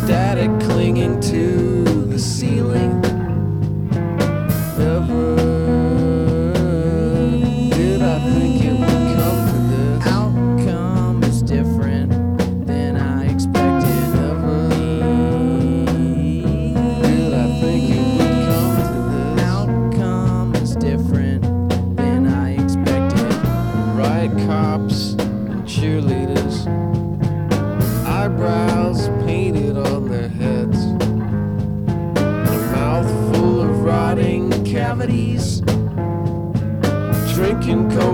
static clinging to the ceiling. Never did I think it would come to this. Outcome is different than I expected. Never did I think it would come to this. Outcome is different than I expected. Riot cops and cheerleaders, eyebrows painted on their heads, a mouth full of rotting cavities, drinking coke